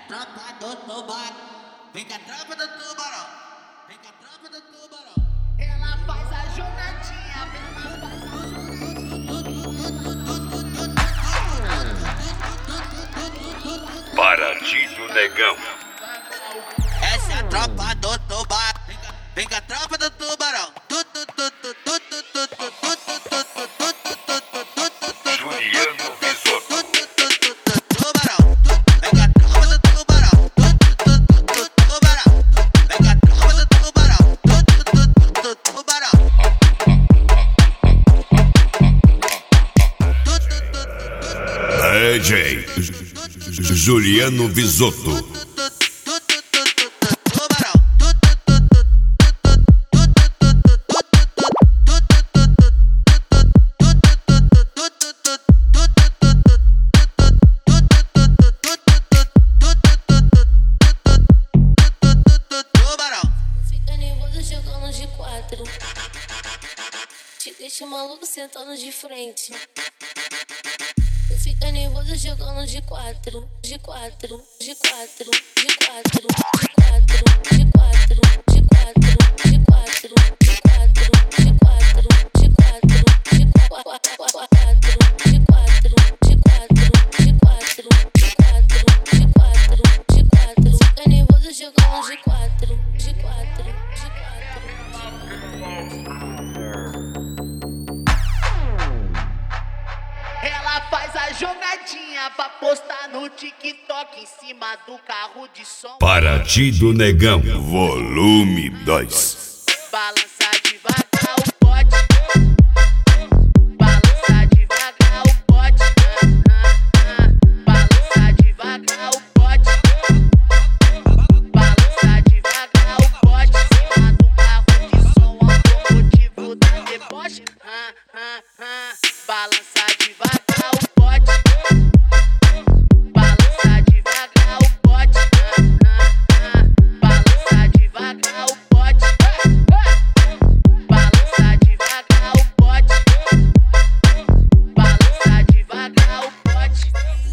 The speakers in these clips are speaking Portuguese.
tropa do tubarão. Vem com a tropa do tubarão. Vem com a tropa do tubarão. Ela faz a jogadinha, Paraty do Negão. Essa é a tropa do tubarão. Vem com a tropa do tubarão. Juliano Visotto. Tubarão. Vem com a tropa do tubarão. Tubarão. Vem com a tropa do tubarão. Tubarão. DJ Juliano Visotto. Fica nervoso jogando de quatro. Te deixa maluco sentando de frente. Fica nervoso jogando de quatro. De quatro, de quatro, de quatro, de quatro, de quatro, de quatro, de quatro, de quatro, de quatro, de quatro, de quatro, de quatro, de quatro, de quatro, de quatro, de quatro, de quatro. Fica nervoso jogando de quatro, de quatro, de quatro. Ela faz a jogadinha pra postar no TikTok em cima do carro de som. Paraty do Negão, volume 2. Balança devagar o pote. Balança devagar o pote. Balança devagar o pote. Balança devagar o pote. Em cima do carro de som automotivo da deboche. Balança devagar o pote. Balança devagar o pote. Balança devagar o pote. Balança devagar o pote. Balança devagar o pote.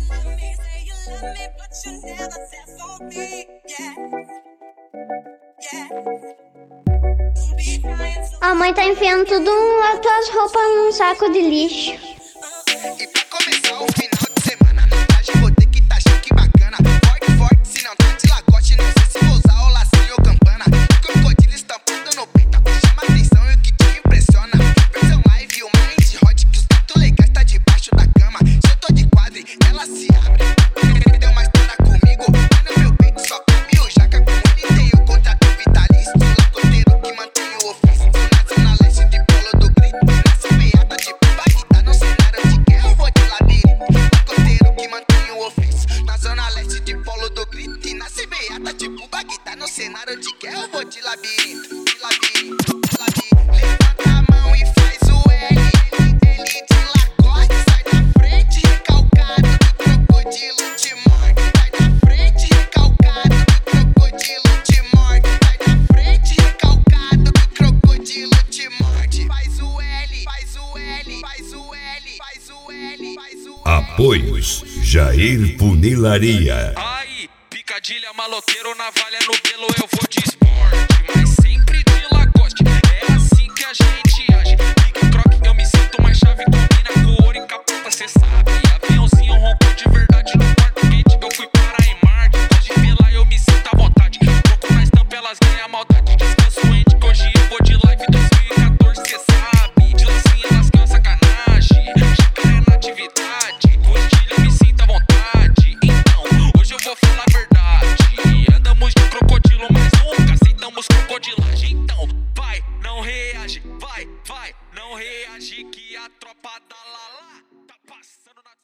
A mãe tá enfiando tudo as tuas roupas num saco de lixo. E pra começar o final de semana, na traje vou ter que tá chique bacana. Forte, forte, se não tá de lagoste, não sei se vou usar o lacinho ou campana. Crocodilo estampado no peito, chama atenção e o que te impressiona. Versão live, uma indie hot, que os gatos legais tá debaixo da cama. Se eu tô de quadre, ela se abre. Deu uma história comigo, mas no meu peito só cabe o jaca. Com ele tenho contrato vitalício, lacoteiro que mantém o ofício. Na zona leste de Polo do Grito, nasce beata de Bagdá no cenário de guerra, eu vou de labirinto. Lacoteiro que mantém o ofício. Na zona leste de Polo do Grito, e nasce beata tipo Bagdá no cenário de guerra, eu vou de labirinto. De labirinto, de labirinto. Levanta a mão e faz o L. Ele de Lacoste, sai da frente, recalcado do crocodilo te morde. Sai da frente, recalcado do crocodilo te morde. Sai da frente, recalcado do crocodilo te morde. Faz o L, faz o L, faz o L, faz o L, faz o L. Apoios Jair Funilaria. Aí, picadilha, maloqueiro, navalha no pelo, eu vou de esporte, mas sempre de Lacoste. É assim que a gente age. Pique croque, eu me sinto mais chave. Combina com ouro e capota, cê sabe. Aviãozinho roncou de verdade no quarto quente. Eu fui para em Marte. Pode ver lá, eu me sinto à vontade. Troco na estampa, elas ganham maldade. Descanso ente, que hoje eu vou de live 2014, cê sabe. De lacinha, elas ganham sacanagem. Jacaré na atividade. Cotilha, eu me sinto à vontade. Então, hoje eu vou falar a verdade. Andamos de crocodilo, mas nunca aceitamos crocodilagem. Então, vai, não reage, vai, não reage, que a tropa da Lala tá passando na